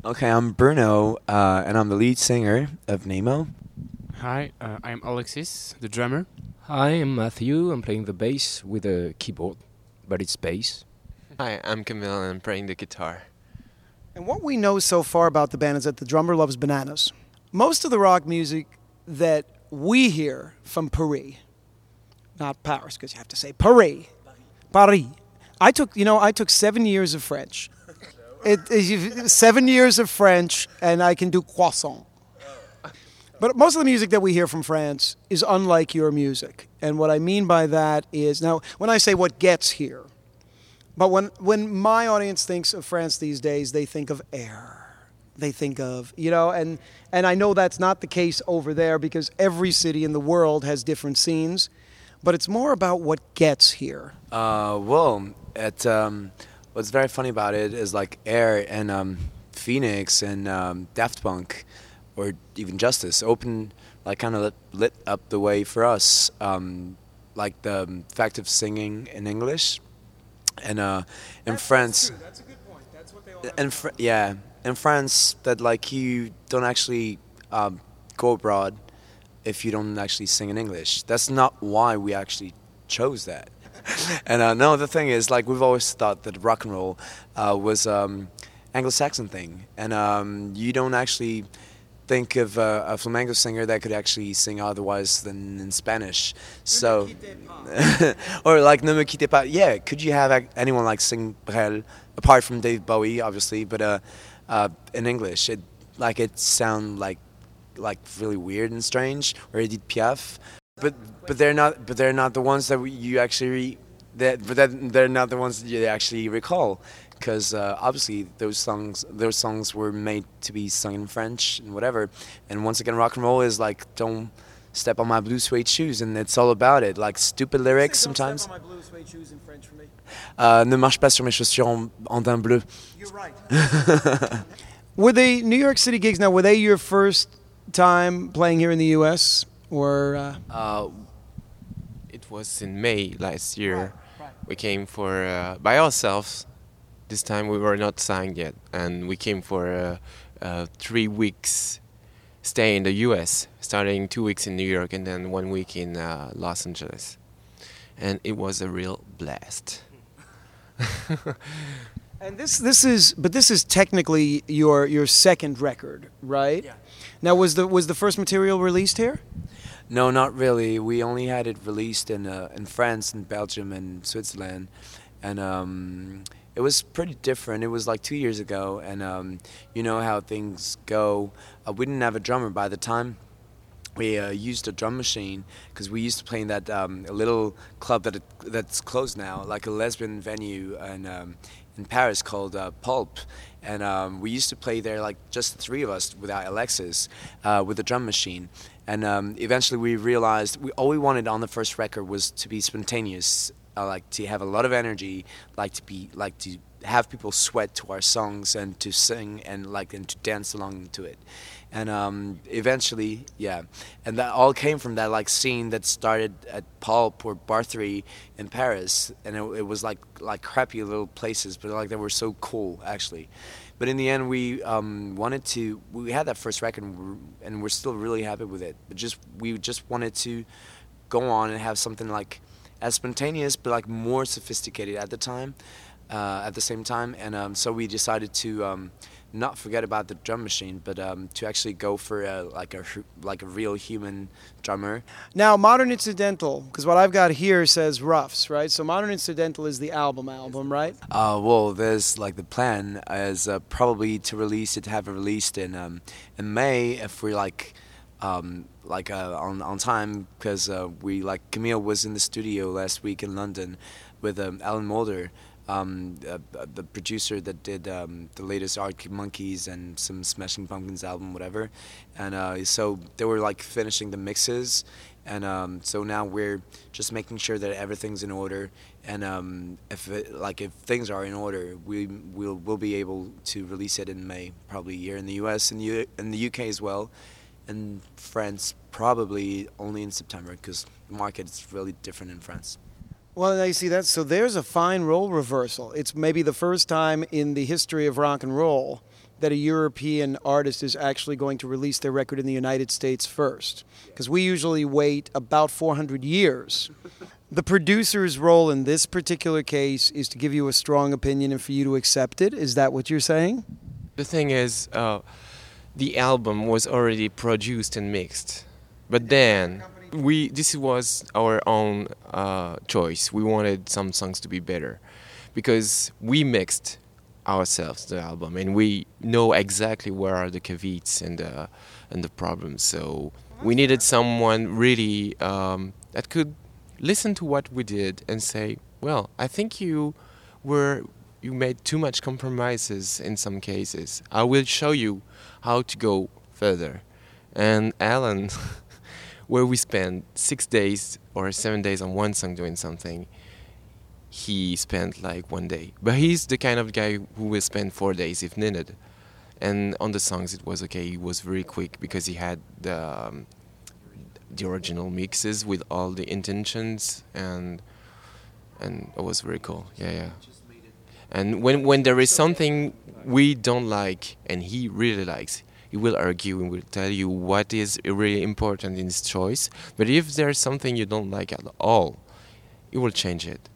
Okay, I'm Bruno, and I'm the lead singer of Nemo. Hi, I'm Alexis, the drummer. Hi, I'm Matthew. I'm playing the bass with a keyboard, but it's bass. Hi, I'm Camille and I'm playing the guitar. And what we know so far about the band is that the drummer loves bananas. Most of the rock music that we hear from Paris, not Paris, because you have to say Paris, Paris. I took 7 years of French. 7 years of French, and I can do croissant. But most of the music that we hear from France is unlike your music. And what I mean by that is, now, when I say what gets here, but when my audience thinks of France these days, they think of air. They think of, and I know that's not the case over there because every city in the world has different scenes, but it's more about what gets here. What's very funny about it is like Air and Phoenix and Daft Punk, or even Justice, kind of lit up the way for us. Like the fact of singing in English. And in France, that's a good point. That's what they all have. In France, that like you don't actually go abroad if you don't actually sing in English. That's not why we actually chose that. And no, the thing is, like we've always thought that rock and roll was Anglo-Saxon thing, and you don't actually think of a flamenco singer that could actually sing otherwise than in Spanish. So, or like Ne me quittez pas. Yeah, could you have anyone like sing Brel apart from Dave Bowie, obviously, but in English, it sound like really weird and strange. Or Edith Piaf, but they're not the ones that you actually they're not the ones that you actually recall. Because obviously those songs were made to be sung in French and whatever. And once again, rock and roll is like, don't step on my blue suede shoes, and it's all about it. Like stupid lyrics sometimes. Don't step on my blue suede shoes in French for me. Ne marche pas sur mes chaussures en daim bleu. You're right. Were they New York City gigs? Now, were they your first time playing here in the U.S. or? It was in May last year. Right. We came for by ourselves. This time we were not signed yet, and we came for 3 weeks stay in the U.S., starting 2 weeks in New York and then 1 week in Los Angeles, and it was a real blast. And this is technically your second record, right? Yeah. Now, was the first material released here? No, not really. We only had it released in France and Belgium and Switzerland, and it was pretty different. It was like 2 years ago, and you know how things go. We didn't have a drummer by the time. We used a drum machine because we used to play in that a little club that's closed now, like a lesbian venue in Paris called Pulp. And we used to play there like just the three of us without Alexis with a drum machine. And eventually we realized all we wanted on the first record was to be spontaneous, like to have a lot of energy, like to have people sweat to our songs and to sing and to dance along to it. And eventually, yeah, and that all came from that like scene that started at Pulp or Bar 3 in Paris, and it was like crappy little places, but like they were so cool actually. But in the end, we had that first record, and we're still really happy with it. But we just wanted to go on and have something like as spontaneous, but like more sophisticated at the time, at the same time. And so we decided to not forget about the drum machine, but to actually go for a real human drummer. Now, Modern Incidental, because what I've got here says Roughs, right? So Modern Incidental is the album, right? Well, there's like the plan is probably to have it released in May if we're on time, because Camille was in the studio last week in London with Alan Moulder, the producer that did the latest Arctic Monkeys and some Smashing Pumpkins album, whatever. And so they were like finishing the mixes, and so now we're just making sure that everything's in order. And if things are in order, we'll be able to release it in May, probably here in the U.S. and in the UK as well. In France, probably only in September, because the market is really different in France. Well, now you see that. So there's a fine role reversal. It's maybe the first time in the history of rock and roll that a European artist is actually going to release their record in the United States first. Because we usually wait about 400 years. The producer's role in this particular case is to give you a strong opinion and for you to accept it. Is that what you're saying? The thing is, the album was already produced and mixed, but then this was our own choice. We wanted some songs to be better because we mixed ourselves the album and we know exactly where are the caveats and the problems. So we needed someone really that could listen to what we did and say, well, I think you made too much compromises in some cases. I will show you how to go further. And Alan, where we spent 6 days or 7 days on one song doing something, he spent like 1 day. But he's the kind of guy who will spend 4 days if needed. And on the songs it was okay. He was very quick because he had the original mixes with all the intentions, and it was very cool. Yeah. And when there is something we don't like and he really likes, he will argue and will tell you what is really important in his choice. But if there's something you don't like at all, he will change it.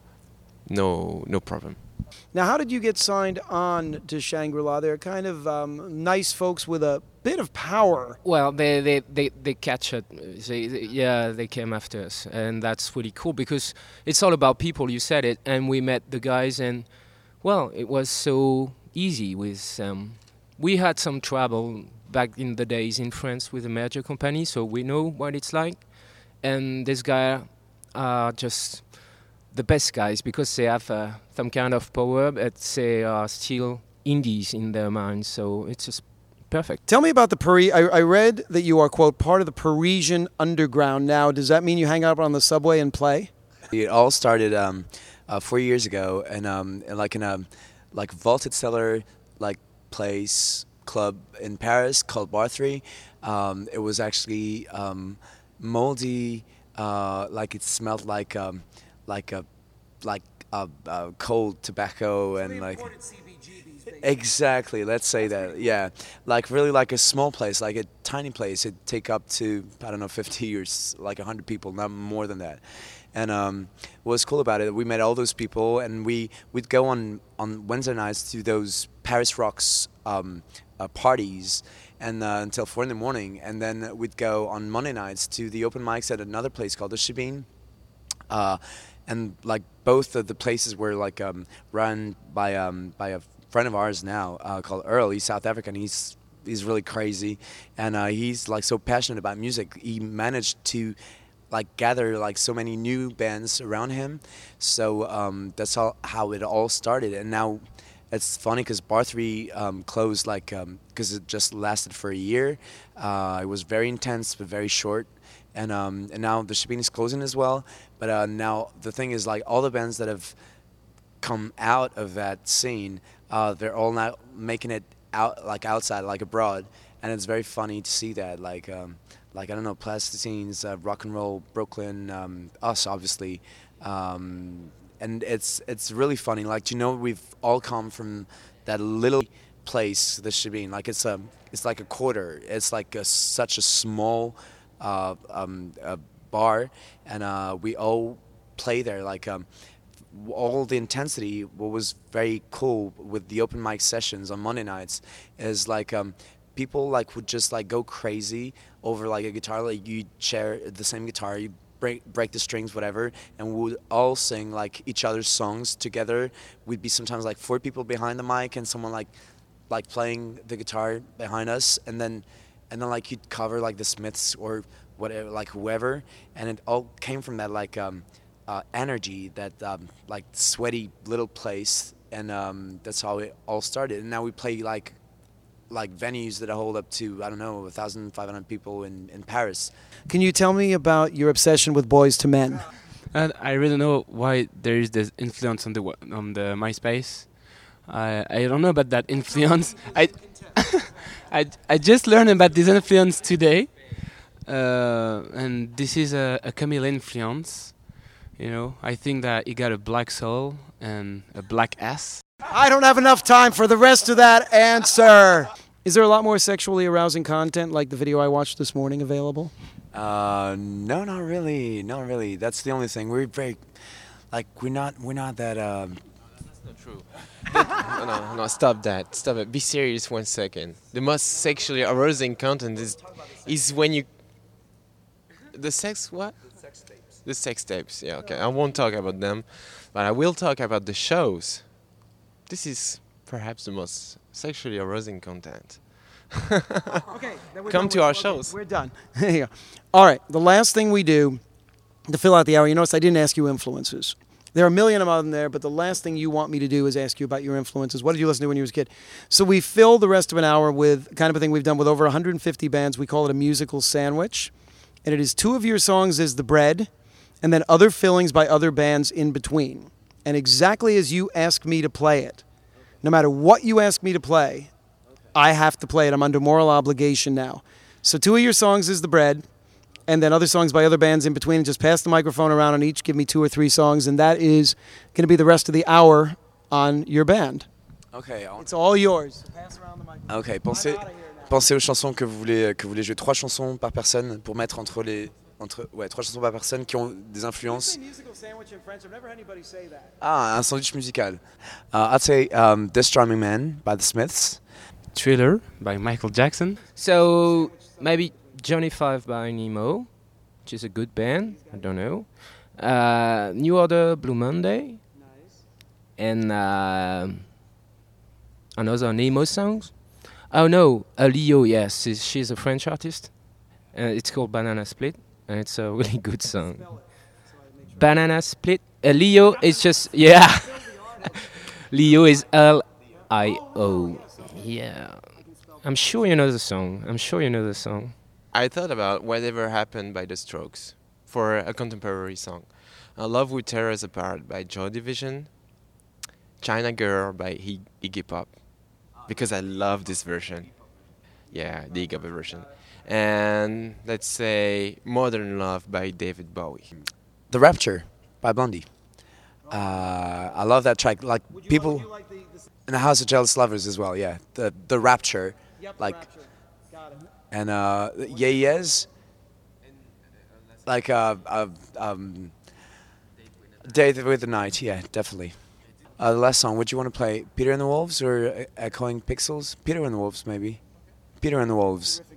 No problem. Now, how did you get signed on to Shangri-La? They're kind of nice folks with a bit of power. Well, they catch it. They came after us, and that's really cool because it's all about people. You said it, and we met the guys, and well, it was so easy. With we had some trouble back in the days in France with a major company, so we know what it's like. And this guy are just the best guys because they have some kind of power, but they are still indies in their minds. So it's just perfect. Tell me about the Paris. I read that you are, quote, part of the Parisian underground. Now, does that mean you hang out on the subway and play? It all started 4 years ago, and in a vaulted cellar place club in Paris called Bar 3. It was actually moldy, it smelled like cold tobacco and exactly, let's say that, yeah, really like a small place, like a tiny place. It'd take up to 50 or 100 people, not more than that. And what was cool about it, we met all those people, and we'd go on Wednesday nights to those Paris Rocks parties, and until 4 a.m, and then we'd go on Monday nights to the open mics at another place called the Shebeen. And both of the places were run by a friend of ours now called Earl. He's South African. He's really crazy, and he's so passionate about music. He managed to gather so many new bands around him. So that's how it all started. And now it's funny because Bar 3 closed because it just lasted for a year. It was very intense but very short. And now the Shebeen is closing as well. But now the thing is, all the bands that have come out of that scene, they're all now making it out outside, abroad, and it's very funny to see that. I don't know, Plasticines, Rock and Roll Brooklyn, us obviously, and it's really funny. We've all come from that little place, the Shebeen. It's like a quarter. It's such a small bar, and we all play there. All the intensity. What was very cool with the open mic sessions on Monday nights is people would just go crazy over a guitar. You share the same guitar, you break the strings, whatever, and we would all sing each other's songs together. We'd be sometimes 4 people behind the mic and someone playing the guitar behind us, and then you'd cover the Smiths or whatever, whoever, and it all came from that energy, that sweaty little place, and that's how it all started. And now we play venues that hold up to 1,500 people in Paris. Can you tell me about your obsession with Boys to Men? And I really know why there is this influence on the MySpace. I don't know about that influence. I just learned about this influence today, and this is a Camille influence. I think that he got a black soul and a black ass. I don't have enough time for the rest of that answer. Is there a lot more sexually arousing content like the video I watched this morning available? No, not really. Not really. That's the only thing. We're very, like, we're not that. That's not true. No, stop that. Stop it. Be serious 1 second. The most sexually arousing content is when you... The sex what? The sex tapes. Yeah, okay. I won't talk about them, but I will talk about the shows. This is perhaps the most sexually arousing content. Okay, Come to our shows. We're done. There you go. All right, the last thing we do to fill out the hour, you notice I didn't ask you influences. There are a million of them there, but the last thing you want me to do is ask you about your influences. What did you listen to when you was a kid? So we fill the rest of an hour with kind of a thing we've done with over 150 bands. We call it a musical sandwich. And it is 2 of your songs as the bread, and then other fillings by other bands in between. And exactly as you ask me to play it, no matter what you ask me to play, I have to play it. I'm under moral obligation now. So 2 of your songs is the bread, and then other songs by other bands in between. And just pass the microphone around and each give me 2 or 3 songs, and that is going to be the rest of the hour on your band. Okay. It's all yours. Pass around the microphone. Ok. Pensez aux chansons que vous voulez jouer. 3 chansons par personne pour mettre entre 3 chansons par personne qui ont des influences. Ah, un sandwich musical. I'd say This Charming Man by the Smiths. Thriller by Michael Jackson. So maybe Johnny Five by Nemo, which is a good band. I don't know. New Order, Blue Monday, and another Nemo songs. Oh no, Leo. Yes, she's a French artist. It's called Banana Split, and it's a really good song. Banana Split. Leo is just Leo is Lio. Yeah, I'm sure you know the song. I thought about Whatever Happened by The Strokes for a contemporary song. Love Will Tear Us Apart by Joy Division. China Girl by Iggy Pop, because I love this version. Yeah, the Iggy Pop version. And let's say Modern Love by David Bowie. The Rapture by Blondie. I love that track. Like people in the House of Jealous Lovers as well. Yeah, the Rapture, like, and Yes, like Day with the Night. Yeah, definitely. The last song. Would you want to play Peter and the Wolves or Echoing Pixels? Peter and the Wolves, maybe. Peter and the Wolves.